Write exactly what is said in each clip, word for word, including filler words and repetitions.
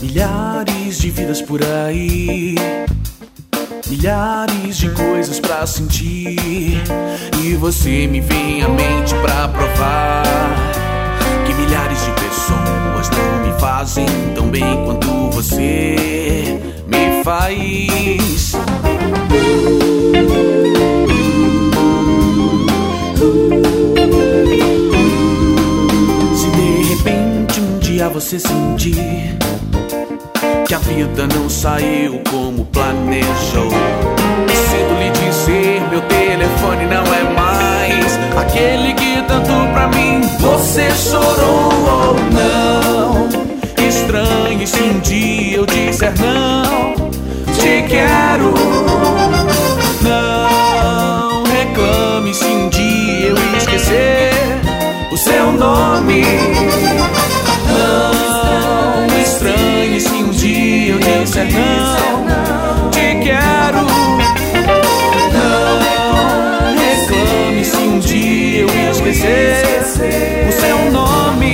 Milhares de vidas por aí, milhares de coisas pra sentir, e você me vem à mente pra provar que milhares de pessoas não me fazem tão bem quanto você me faz. Se de repente um dia você sentir que a vida não saiu como planejou, sinto lhe dizer, meu telefone não é mais aquele que tanto pra mim você chorou ou não. Estranhe se um dia eu disser não, te quero. Não reclame se um dia eu esquecer o seu nome. Não estranhe se um dia eu disser não, te quero. Não reclame se um dia eu esquecer o seu nome.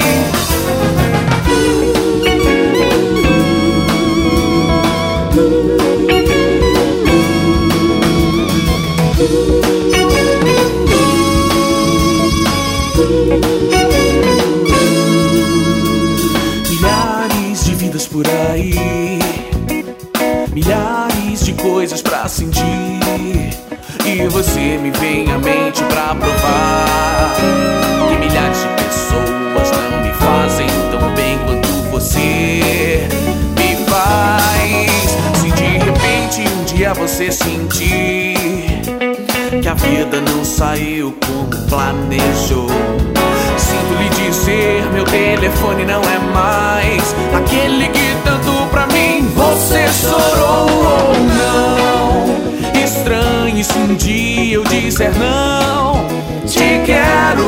Milhares de vidas por aí, milhares de coisas pra sentir, e você me vem à mente pra provar que milhares de pessoas não me fazem tão bem quanto você me faz. Se de repente um dia você sentir que a vida não saiu como planejou, sinto lhe dizer, meu telefone não é mais aquele que tanto pra mim você chorou ou não. Estranhe se um dia eu disser não, te quero.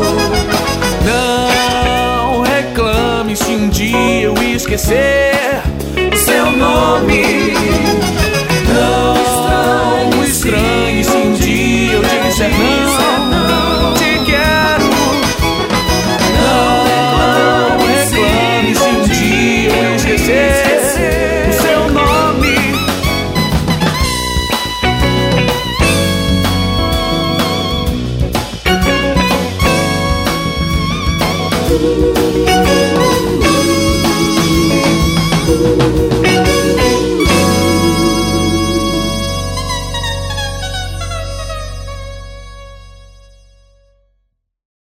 Não reclame se um dia eu esquecer o seu nome. Não estranhe se um dia eu disser não,